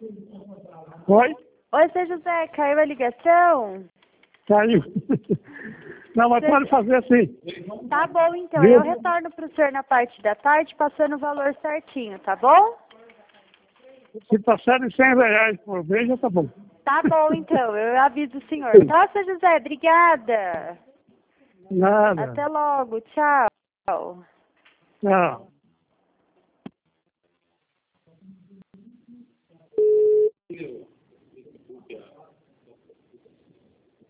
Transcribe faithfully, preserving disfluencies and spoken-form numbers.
Oi? Oi, seu José, caiu a ligação? Caiu. Não, mas Você- pode fazer assim. Tá bom, então. Viu? Eu retorno pro senhor na parte da tarde, passando o valor certinho, tá bom? Se passar de cem reais por vez, já tá bom. Tá bom, então. Eu aviso o senhor. Tá, seu José? Obrigada. Nada. Até logo. Tchau. Não.